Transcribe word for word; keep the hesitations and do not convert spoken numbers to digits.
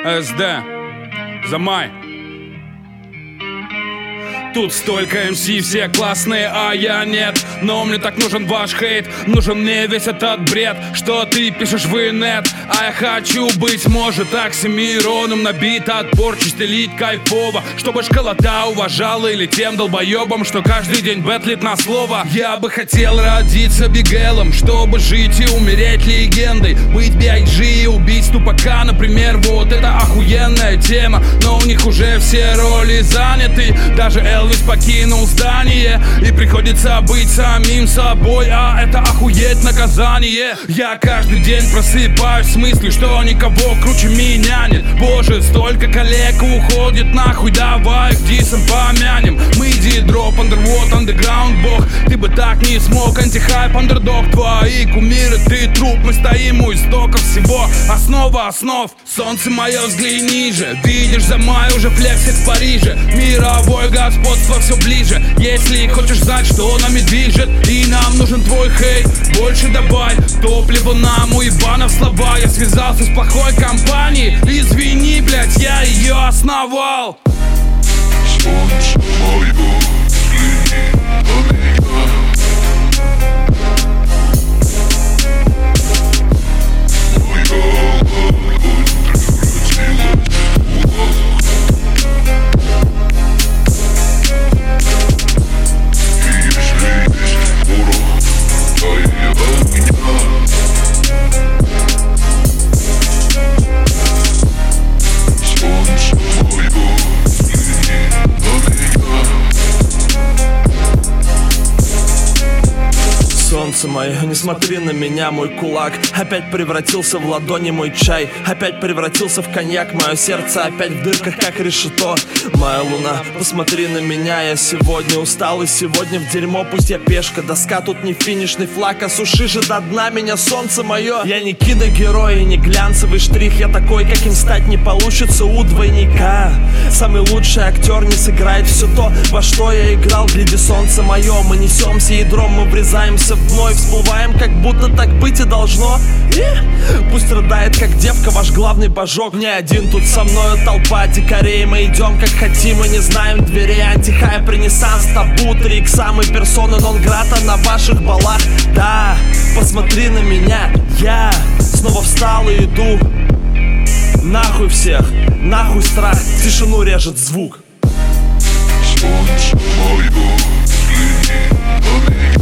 эс дэ, Замай. Тут столько эм си, все классные, а я нет. Но мне так нужен ваш хейт, нужен мне весь этот бред, что ты пишешь в инет. А я хочу быть, может, оксимироном, набит от порчи, стелить кайфово, чтобы школота уважала, или тем долбоебам, что каждый день бэтлит на слово. Я бы хотел родиться Бигелом, чтобы жить и умереть легендой, быть би ай джи и убить Тупака, например. Вот это охуенная тема, но у них уже все роли заняты. Даже Элвис покинул здание, и приходится быть самим собой, а это охуеть наказание. Я каждый день просыпаюсь с мыслью, что никого круче меня нет. Боже, столько коллег уходит нахуй, давай их дисом помянем. Мы дидроп, underworld, underground бог. Ты бы так не смог, антихайп, андердог. Твои кумиры, ты труп, мы стоим у истоков всего. Основа основ, солнце мое, взгляни ниже. Видишь, Замай уже флексит в Париже. Мировой господство все ближе. Если хочешь знать, что нами движет, и нам нужен твой хейт, больше добавь топливо нам, уебанов слова. Я связался с плохой компанией, извини, блять, я ее основал. Солнце мое, взгляни на меня. Мой огонь превратилась в кулак. И если есть порох, дай огня. Солнце мое, взгляни на меня. Солнце мое, не смотри на меня, мой кулак опять превратился в ладони, мой чай опять превратился в коньяк. Мое сердце опять в дырках, как решето. Моя луна, посмотри на меня. Я сегодня устал и сегодня в дерьмо. Пусть я пешка, доска тут не финишный флаг. Осуши же до дна меня, солнце мое. Я не киногерой и не глянцевый штрих. Я такой, каким стать не получится у двойника. Самый лучший актер не сыграет все то, во что я играл. Гляди, солнце мое, мы несемся ядром, мы врезаемся вновь, всплываем, как будто так быть и должно. И пусть рыдает, как девка, ваш главный божок. Не один тут со мною толпа дикарей. Мы идем, как хотим, и не знаем дверей. Антихайп, ренессанс, табу, трик, самый персона нон-грата на ваших балах. Да, посмотри на меня, я снова встал и иду. Нахуй всех, нахуй страх, тишину режет звук. Солнце мое, взгляни на меня.